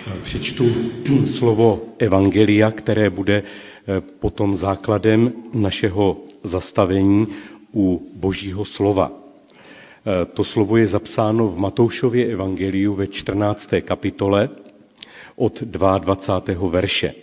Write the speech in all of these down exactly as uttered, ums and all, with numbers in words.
Přečtu slovo evangelia, které bude potom základem našeho zastavení u Božího slova. To slovo je zapsáno v Matoušově evangeliu ve čtrnácté kapitole od dvacátého druhého verše.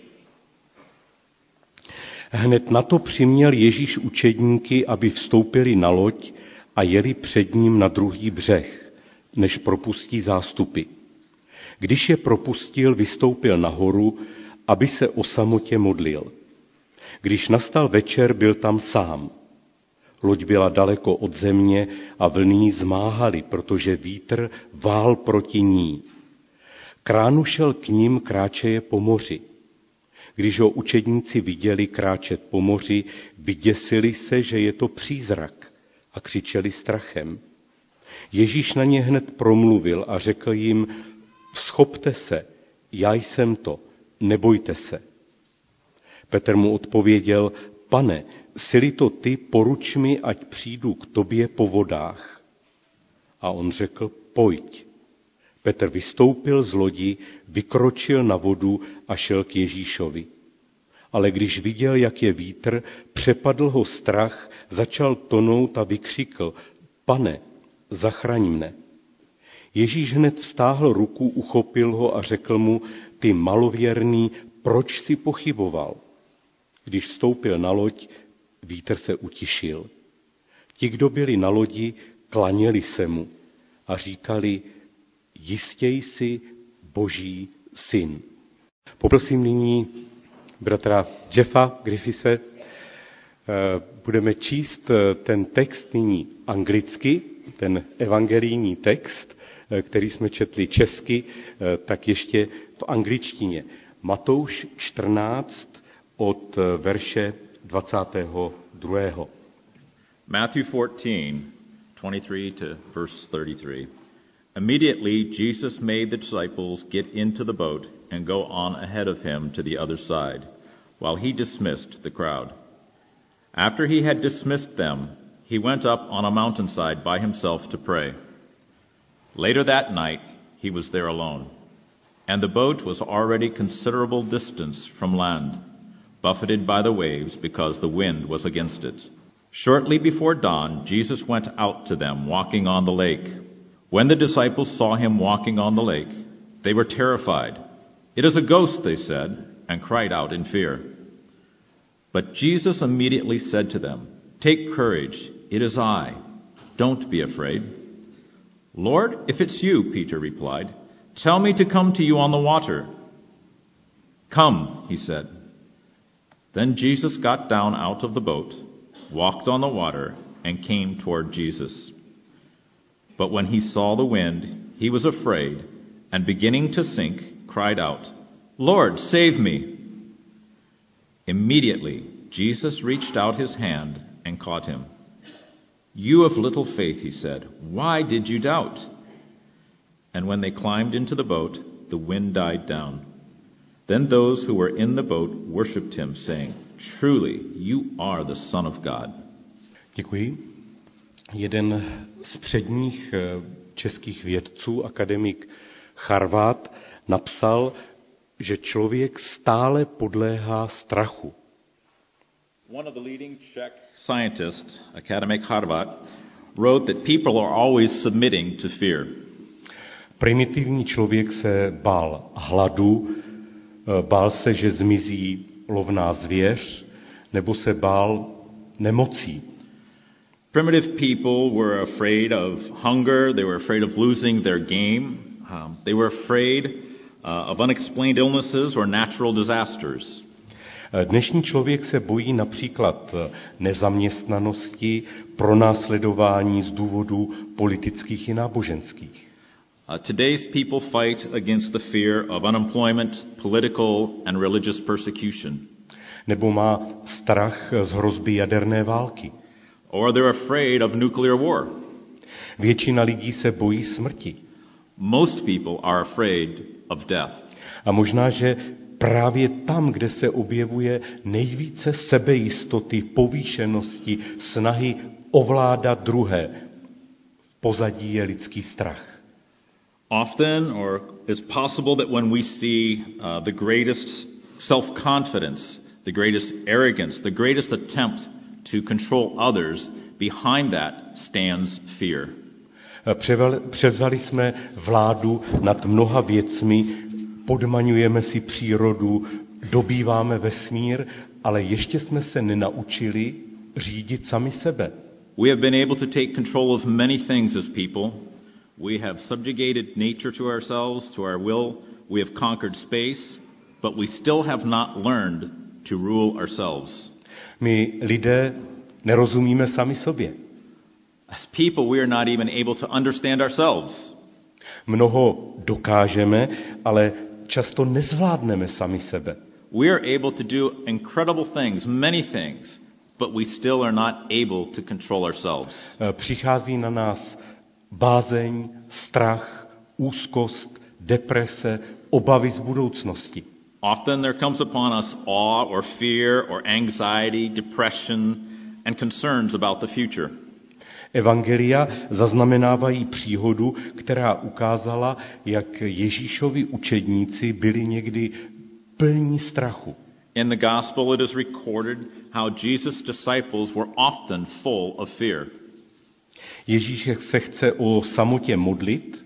Hned na to přiměl Ježíš učedníky, aby vstoupili na loď a jeli před ním na druhý břeh, než propustí zástupy. Když je propustil, vystoupil nahoru, aby se o samotě modlil. Když nastal večer, byl tam sám. Loď byla daleko od země a vlny ji zmáhaly, protože vítr vál proti ní. Kránu šel k ním, kráčeje po moři. Když ho učedníci viděli kráčet po moři, vyděsili se, že je to přízrak, a křičeli strachem. Ježíš na ně hned promluvil a řekl jim: Vzchopte se, já jsem to, nebojte se. Petr mu odpověděl: Pane, jsi-li to ty, poruč mi, ať přijdu k tobě po vodách. A on řekl: Pojď. Petr vystoupil z lodi, vykročil na vodu a šel k Ježíšovi. Ale když viděl, jak je vítr, přepadl ho strach, začal tonout a vykřikl: Pane, zachraň mne. Ježíš hned vztáhl ruku, uchopil ho a řekl mu: Ty malověrný, proč jsi pochyboval? Když vstoupil na loď, vítr se utišil. Ti, kdo byli na lodi, klaněli se mu a říkali: Jistě jsi Boží syn. Poprosím nyní bratra Jeffa Griffise, budeme číst ten text nyní anglicky, ten evangelijní text, který jsme četli česky, tak ještě v angličtině. Matouš čtrnáct od verše dvacátého druhého. Matthew fourteen, twenty-three to verse thirty-three. Immediately Jesus made the disciples get into the boat and go on ahead of him to the other side, while he dismissed the crowd. After he had dismissed them, he went up on a mountainside by himself to pray. Later that night, he was there alone, and the boat was already considerable distance from land, buffeted by the waves because the wind was against it. Shortly before dawn, Jesus went out to them walking on the lake. When the disciples saw him walking on the lake, they were terrified. It is a ghost, they said, and cried out in fear. But Jesus immediately said to them, Take courage, it is I. Don't be afraid. Lord, if it's you, Peter replied, tell me to come to you on the water. Come, he said. Then Jesus got down out of the boat, walked on the water, and came toward Jesus. But when he saw the wind, he was afraid, and beginning to sink, cried out, Lord, save me! Immediately, Jesus reached out his hand and caught him. You of little faith, he said, why did you doubt? And when they climbed into the boat, the wind died down. Then those who were in the boat worshipped him, saying, Truly, you are the Son of God. Děkuji. Jeden z předních českých vědců, akademik Charvát, napsal, že člověk stále podléhá strachu. One of the leading Czech scientists, academic Harvat, wrote that people are always submitting to fear. Primitivní člověk se bál hladu, bál se, že zmizí lovná zvěř, nebo se bál nemocí. Primitive people were afraid of hunger, they were afraid of losing their game, um, they were afraid uh, of unexplained illnesses or natural disasters. Dnešní člověk se bojí například nezaměstnanosti, pronásledování z důvodů politických i náboženských. Uh, today's people fight against the fear of unemployment, political and religious persecution. Nebo má strach z hrozby jaderné války. Or they're afraid of nuclear war. Většina lidí se bojí smrti. Most people are afraid of death. A možná, že právě tam, kde se objevuje nejvíce sebejistoty, povýšenosti, snahy ovládat druhé, v pozadí je lidský strach. Often, or it's possible that when we see uh, the greatest self-confidence, the greatest arrogance, the greatest attempt to control others, behind that stands fear. Převzali jsme vládu nad mnoha věcmi, podmaňujeme si přírodu, dobýváme vesmír, ale ještě jsme se nenaučili řídit sami sebe. We have been able to take control of many things as people. We have subjugated nature to ourselves, to our will. We have conquered space, but we still have not learned to rule ourselves. My lidé nerozumíme sami sobě. As people, we are not even able to understand ourselves. Mnoho dokážeme, ale často nezvládneme sami sebe. We are able to do incredible things, many things, but we still are not able to control ourselves. Přichází na nás bázeň, strach, úzkost, deprese, obavy z budoucnosti. Often there comes upon us awe or fear or anxiety, depression, and concerns about the future. Evangelia zaznamenávají příhodu, která ukázala, jak Ježíšovi učedníci byli někdy plní strachu. In the gospel it is recorded how Jesus' disciples were often full of fear. Ježíš se chce o samotě modlit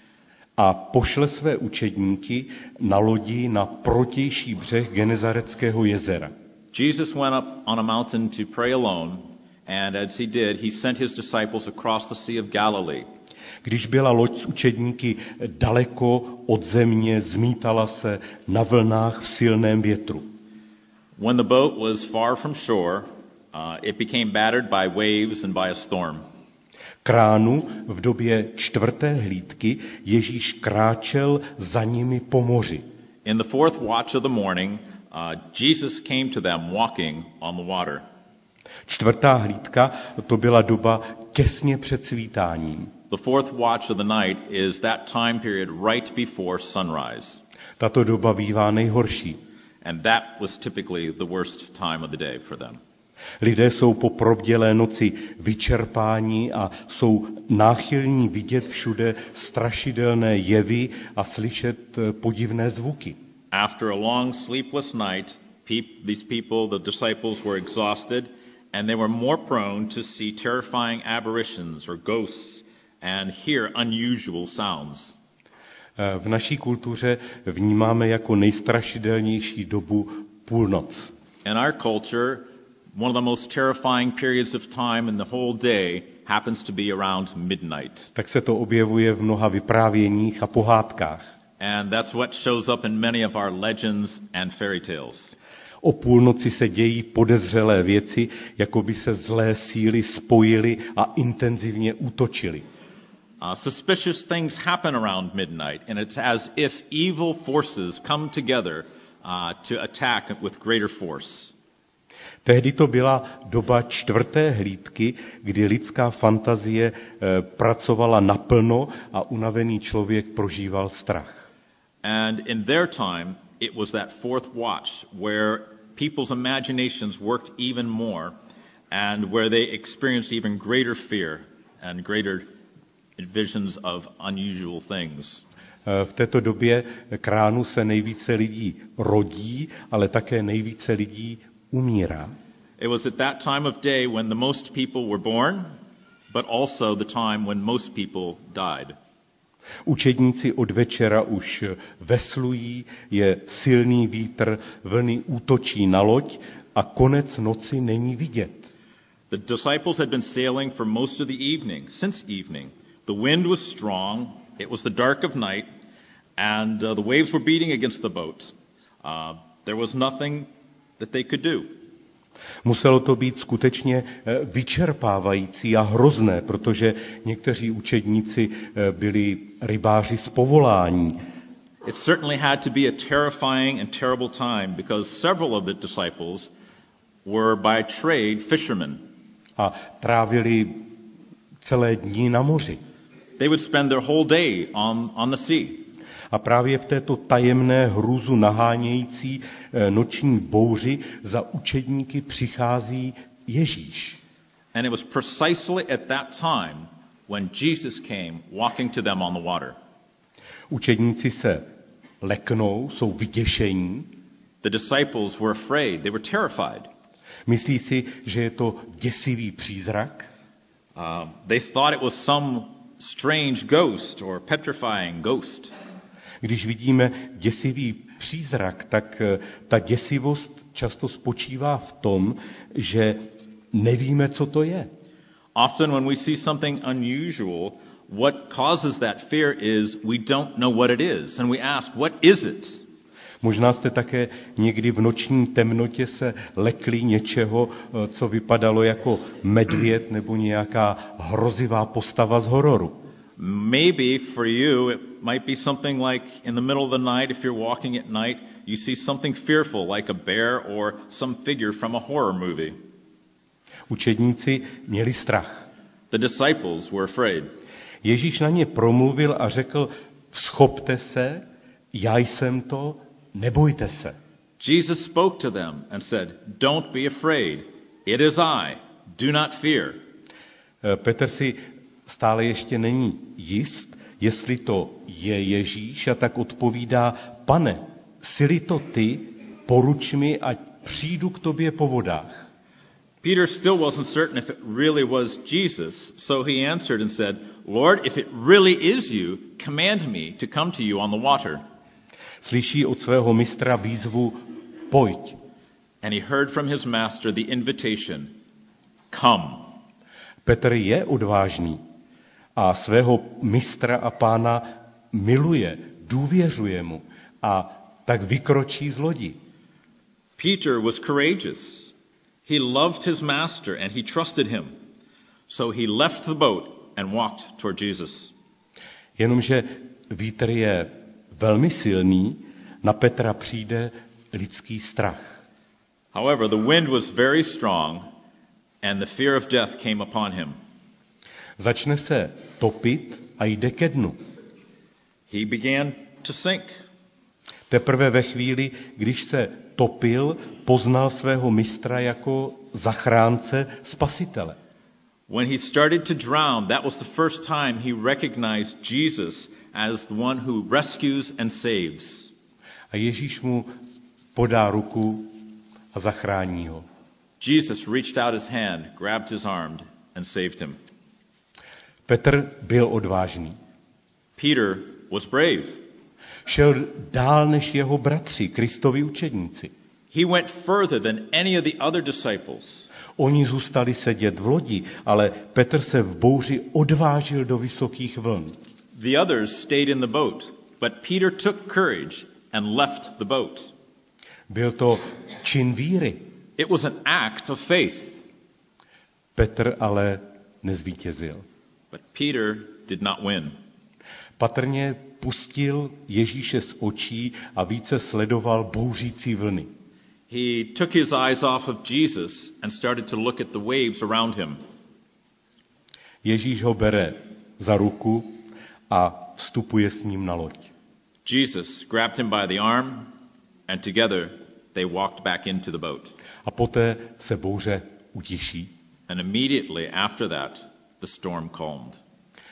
a pošle své učedníky na lodi na protější břeh Genezareckého jezera. Jesus went up on a mountain to pray alone, and as he did, he sent his disciples across the Sea of Galilee. Když byla loď s učedníky daleko od země, zmítala se na vlnách v silném větru. When the boat was far from shore, uh, it became battered by waves and by a storm. K ránu v době čtvrté hlídky Ježíš kráčel za nimi po moři. In the fourth watch of the morning, uh, Jesus came to them walking on the water. Čtvrtá hlídka, to byla doba těsně před svítáním. The fourth watch of the night is that time period right before sunrise. Tato doba bývá nejhorší. And that was typically the worst time of the day for them. Lidé jsou po probdělé noci vyčerpáni a jsou náchylní vidět všude strašidelné jevy a slyšet podivné zvuky. After a long sleepless night, pe- these people, the disciples, were exhausted, and they were more prone to see terrifying apparitions or ghosts and hear unusual sounds. V naší kultuře vnímáme jako nejstrašidelnější dobu půlnoc. In our culture, one of the most terrifying periods of time in the whole day happens to be around midnight. Tak se to objevuje v mnoha vyprávěních a pohádkách. And that's what shows up in many of our legends and fairy tales. O půlnoci se dějí podezřelé věci, jako by se zlé síly spojily a intenzivně útočily. Uh, suspicious things happen around midnight, and it's as if evil forces come together uh, to attack with greater force. Tehdy to byla doba čtvrté hlídky, kdy lidská fantazie e, pracovala naplno a unavený člověk prožíval strach. And in their time, it was that fourth watch where people's imaginations worked even more and where they experienced even greater fear and greater visions of unusual things. V této době k ránu se nejvíce lidí rodí, ale také nejvíce lidí umírá. It was at that time of day when the most people were born, but also the time when most people died. Učedníci od večera už veslují, je silný vítr, vlny útočí na loď a konec noci není vidět. The disciples had been sailing for most of the evening, since evening. The wind was strong, it was the dark of night, and uh, the waves were beating against the boat. Uh, there was nothing that they could do. Muselo to být skutečně vyčerpávající a hrozné, protože někteří učedníci byli rybáři z povolání. It certainly had to be a terrifying and terrible time because several of the disciples were by trade fishermen. A trávili celé dny na moři. They would spend their whole day on, on the sea. A právě v této tajemné hrůzu nahánějící noční bouři za učedníky přichází Ježíš. And it was precisely at that time when Jesus came walking to them on the water. Učedníci se leknou, jsou vyděšení. The disciples were afraid. They were terrified. Myslí si, že je to děsivý přízrak. Uh, they thought it was some strange ghost or petrifying ghost. Když vidíme děsivý přízrak, tak ta děsivost často spočívá v tom, že nevíme, co to je. Often when we see something unusual, what causes that fear is we don't know what it is. And we ask, what is it? Možná jste také někdy v noční temnotě se lekli něčeho, co vypadalo jako medvěd nebo nějaká hrozivá postava z hororu. Maybe for you it might be something like in the middle of the night, if you're walking at night, you see something fearful like a bear or some figure from a horror movie. Učedníci měli strach. The disciples were afraid. Ježíš na ně promluvil a řekl, vzchopte se, já jsem to, nebojte se. Jesus spoke to them and said, don't be afraid. It is I. Do not fear. Petr si stále ještě není jist, jestli to je Ježíš, a tak odpovídá, pane, jsi-li to ty, poruč mi, ať přijdu k tobě po vodách. Peter still wasn't certain if it really was Jesus, so he answered and said, Lord, if it really is you, command me to come to you on the water. Slyší od svého mistra výzvu, pojď. And he heard from his master the invitation, come. Petr je odvážný a svého mistra a pána miluje, důvěřuje mu a tak vykročí z lodi. Peter was courageous. He loved his master and he trusted him. So he left the boat and walked toward Jesus. Jenomže vítr je velmi silný, na Petra přijde lidský strach. However, the wind was very strong and the fear of death came upon him. Začne se topit a jde ke dnu. He began to sink. Teprve ve chvíli, když se topil, poznal svého mistra jako zachránce, spasitele. When he started to drown, that was the first time he recognized Jesus as the one who rescues and saves. A Ježíš mu podá ruku a zachrání ho. Jesus reached out his hand, grabbed his arm and saved him. Petr byl odvážný. Peter was brave. Šel dál než jeho bratři, Kristovi učedníci. He went further than any of the other disciples. Oni zůstali sedět v lodi, ale Petr se v bouři odvážil do vysokých vln. The others stayed in the boat, but Peter took courage and left the boat. Byl to čin víry. It was an act of faith. Petr ale nezvítězil. But Peter did not win. Patrně pustil Ježíše z očí a více sledoval bouřící vlny. He took his eyes off of Jesus and started to look at the waves around him. Ježíš ho bere za ruku a vstupuje s ním na loď. Jesus grabbed him by the arm and together they walked back into the boat. A poté se bouře utiší. And immediately after that the storm calmed.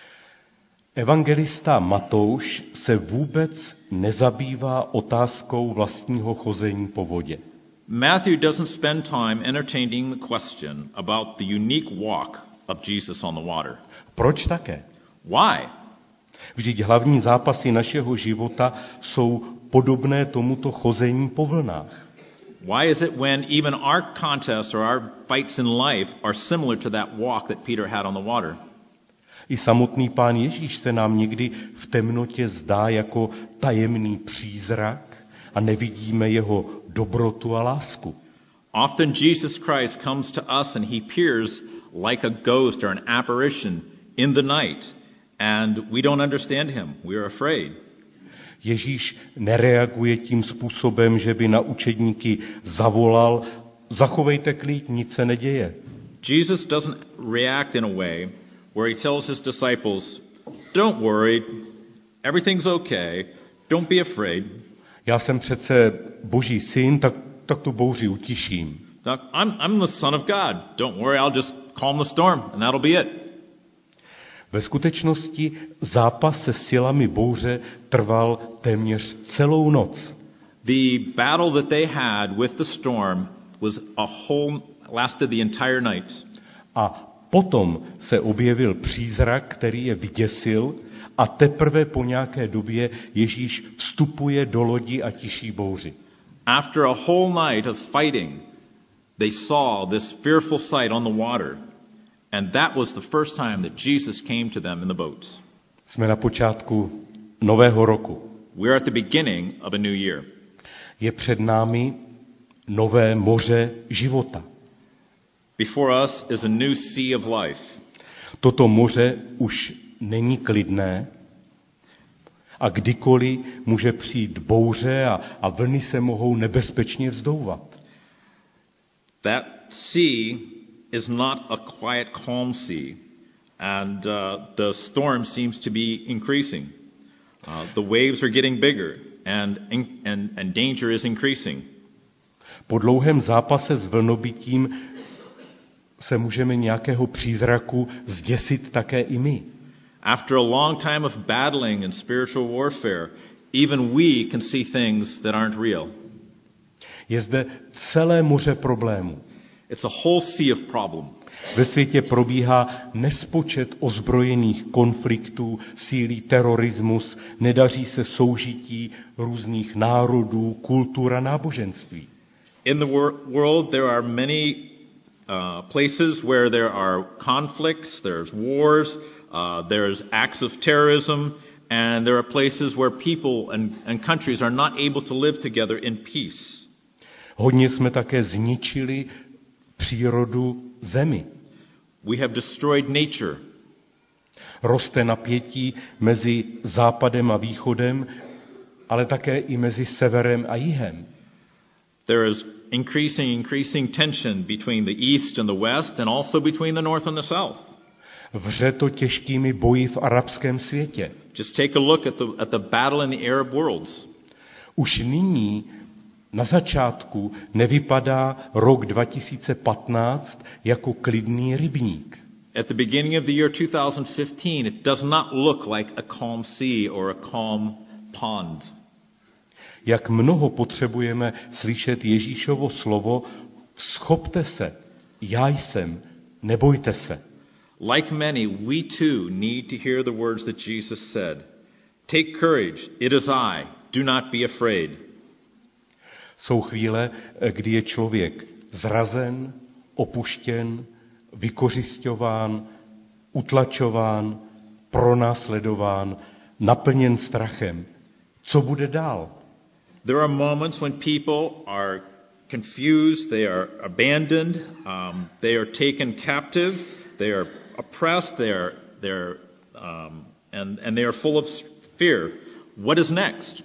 Evangelista Matouš se vůbec nezabývá otázkou vlastního chození po vodě. Matthew doesn't spend time entertaining the question about the unique walk of Jesus on the water. Proč také? Why? Vždyť hlavní zápasy našeho života jsou podobné tomuto chození po vlnách. Why is it when even our contests or our fights in life are similar to that walk that Peter had on the water? I samotný Pán Ježíš se nám někdy v temnotě zdá jako tajemný přízrak a nevidíme jeho dobrotu a lásku. Often Jesus Christ comes to us and he appears like a ghost or an apparition in the night and we don't understand him. We are afraid. Ježíš nereaguje tím způsobem, že by na učedníky zavolal, zachovejte klid, nic se neděje. Jesus doesn't react in a way where he tells his disciples, don't worry, everything's okay, don't be afraid. Já jsem přece Boží syn, tak, tak tu bouři utiším. I'm, I'm the son of God. Don't worry, I'll just calm the storm and that'll be it. Ve skutečnosti zápas se silami bouře trval téměř celou noc. The battle that they had with the storm was a whole, lasted the entire night. A potom se objevil přízrak, který je vyděsil, a teprve po nějaké době Ježíš vstupuje do lodi a tiší bouři. After a whole night of fighting, they saw this fearful sight on the water, and that was the first time that Jesus came to them in the boat. Jsme na počátku nového roku. We're at the beginning of a new year. Je před námi nové moře života. Before us is a new sea of life. Toto moře už není klidné a kdykoliv může přijít bouře a, a vlny se mohou nebezpečně vzdouvat. That sea is not a quiet, calm sea, and uh, the storm seems to be increasing. Uh, the waves are getting bigger, and, and, and danger is increasing. Po dlouhém zápase s vlnobytím se můžeme nějakého přízraku zděsit také i my. After a long time of battling and spiritual warfare, even we can see things that aren't real. Je zde celé moře problémů. It's a whole sea of problem. Ve světě probíhá nespočet ozbrojených konfliktů, sílí terorismus, nedaří se soužití různých národů, kultur a náboženství. In the wor- world there are many uh, places where there are conflicts, there's wars, uh, there's acts of terrorism, and there are places where people and, and countries are not able to live together in peace. Hodně jsme také zničili přírodu zemi. We have destroyed nature. Roste napětí mezi západem a východem, ale také i mezi severem a jihem. There is increasing, increasing tension between the east and the west, and also between the north and the south. Vře to těžkými boji v arabském světě. Just take a look at the, at the battle in the Arab worlds. Už nyní na začátku nevypadá rok dva tisíce patnáct jako klidný rybník. At the beginning of the year two thousand fifteen, it does not look like a calm sea or a calm pond. Jak mnoho potřebujeme slyšet Ježíšovo slovo, schopte se, já jsem, nebojte se. Like many, we too need to hear the words that Jesus said. Take courage, it is I, do not be afraid. Jsou chvíle, kdy je člověk zrazen, opuštěn, vykořisťován, utlačován, pronásledován, naplněn strachem. Co bude dál? There are moments when people are confused, they are abandoned, um, they are taken captive, they are oppressed, they are, they are, um, and, and they are full of fear. What is next?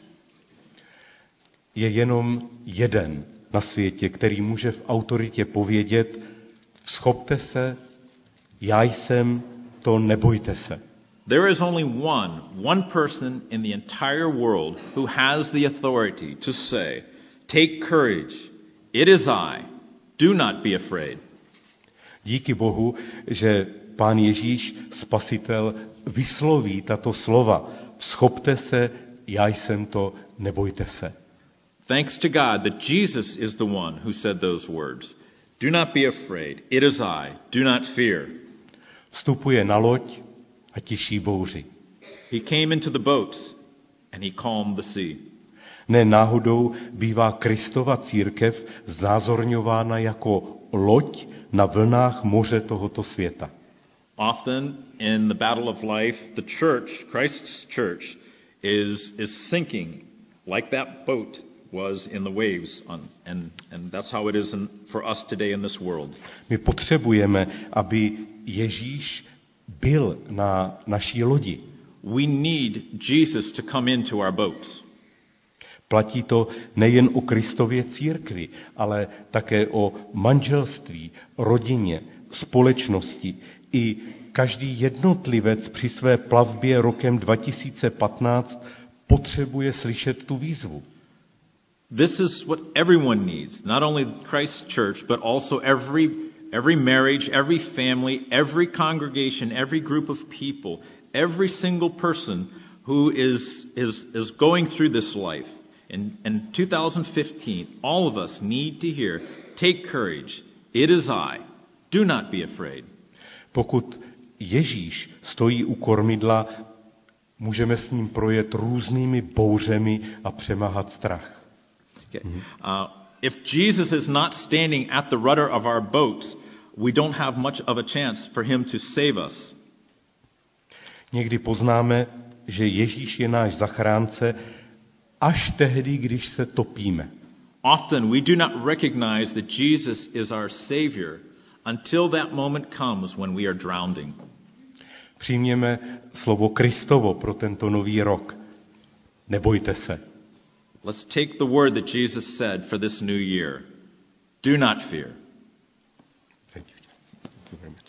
Je jenom jeden na světě, který může v autoritě povědět, schopte se, já jsem, to nebojte se. There is only one, one person in the entire world who has the authority to say, take courage, it is I, do not be afraid. Díky Bohu, že Pán Ježíš, Spasitel, vysloví tato slova. Schopte se, já jsem to, nebojte se. Thanks to God that Jesus is the one who said those words. Do not be afraid, it is I, do not fear. Vstupuje na loď a tiší bouři. He came into the boat and he calmed the sea. Ne náhodou bývá Kristova církev znázorňována jako loď na vlnách moře tohoto světa. Often in the battle of life, the church, Christ's church, is, is sinking like that boat was in the waves, on, and, and that's how it is in, for us today in this world. My potřebujeme, aby Ježíš byl na naší lodi. We need Jesus to come into our boat. Platí to nejen o Kristově církvi, ale také o manželství, rodině, společnosti. I každý jednotlivec při své plavbě rokem dva tisíce patnáct potřebuje slyšet tu výzvu. This is what everyone needs, not only Christ's church, but also every every marriage, every family, every congregation, every group of people, every single person who is, is, is going through this life. In, in two thousand fifteen, all of us need to hear, take courage, it is I, do not be afraid. Pokud Ježíš stojí u kormidla, můžeme s ním projet různými bouřemi a přemáhat strach. Okay. Uh, if Jesus is not standing at the rudder of our boats, we don't have much of a chance for him to save us. Někdy poznáme, že Ježíš je náš zachránce až tehdy, když se topíme. Often we do not recognize that Jesus is our Savior until that moment comes when we are drowning. Přijměme slovo Kristovo pro tento nový rok. Nebojte se. Let's take the word that Jesus said for this new year. Do not fear. Thank you. Thank you very much.